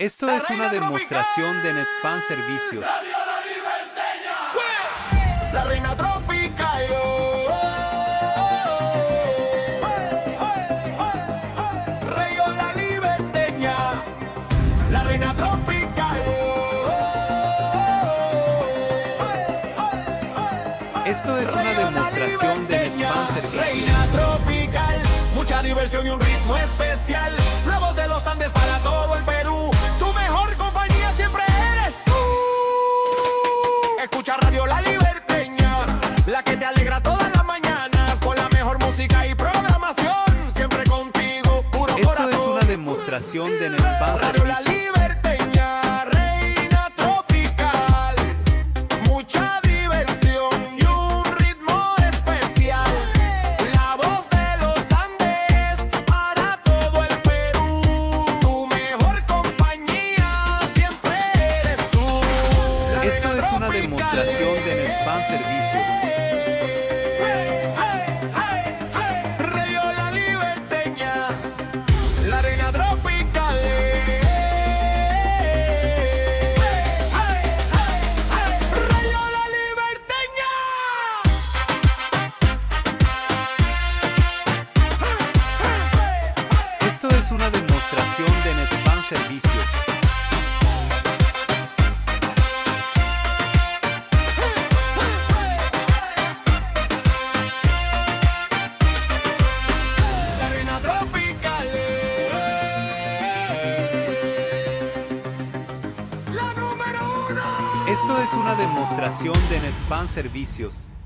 Esto es una demostración de Netfan Servicios. La reina tropical. Rayo la liberteña. La reina tropical. Esto es una demostración de Netfan Servicios. Reina tropical. Mucha diversión y un ritmo especial. La voz de los Andes para todo el Perú. Tu mejor compañía siempre eres tú. Escucha Radio La Liberteña, la que te alegra todas las mañanas, con la mejor música y programación. Siempre contigo, puro Esto corazón. es una demostración de Netfan Radio La Servicios. Liberteña, reina tropical. Mucha diversión y un ritmo especial. La voz de los Andes para todo el Perú. Tu mejor compañía siempre eres tú. La Esto reina es una tropical. demostración de Netfan Servicios. Radio La Liberteña, la reina tropical. Radio La Liberteña. Esto es una demostración de Netfan Servicios. La reina tropical. La número 1. Esto es una demostración de Netfan Servicios.